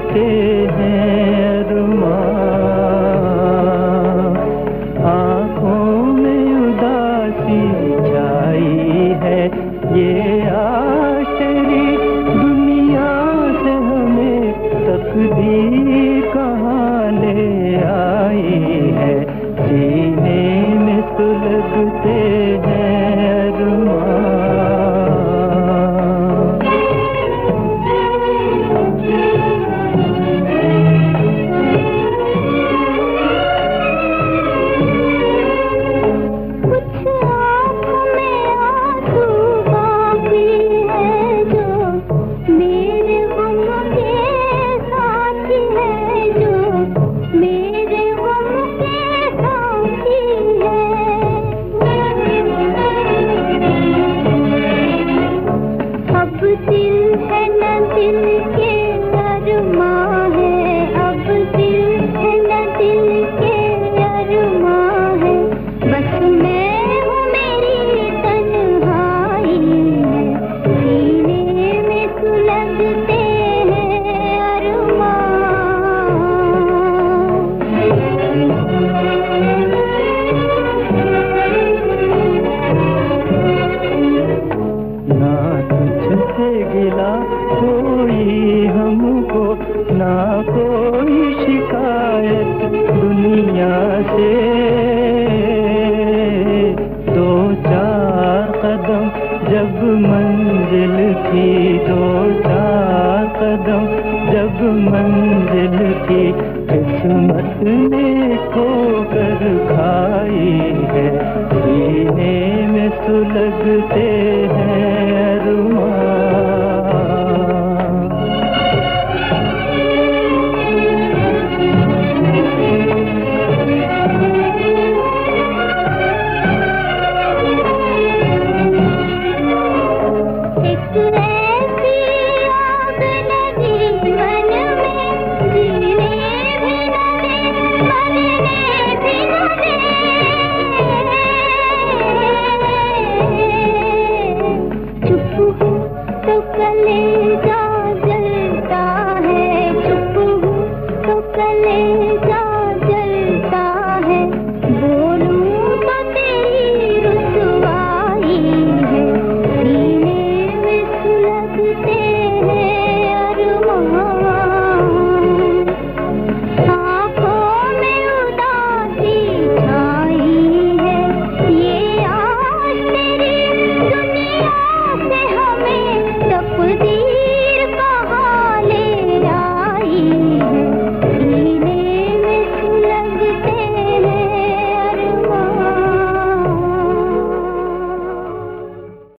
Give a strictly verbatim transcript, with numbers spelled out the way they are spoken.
सुलगते हैं अरमान। आँखों में उदासी छाई है, ये आश्चर्य दुनिया से हमें तकदीर कहाँ ले आई है। सीने में सुलगते हैं अरमान। गिला कोई हमको, ना कोई शिकायत दुनिया से। दो चार कदम जब मंजिल थी, दो चार कदम जब मंजिल थी, किस्मत ने ठोकर खाई है। सीने में सुलगते हैं अरमान। कलेजा जलता है, चुप हूँ तो कले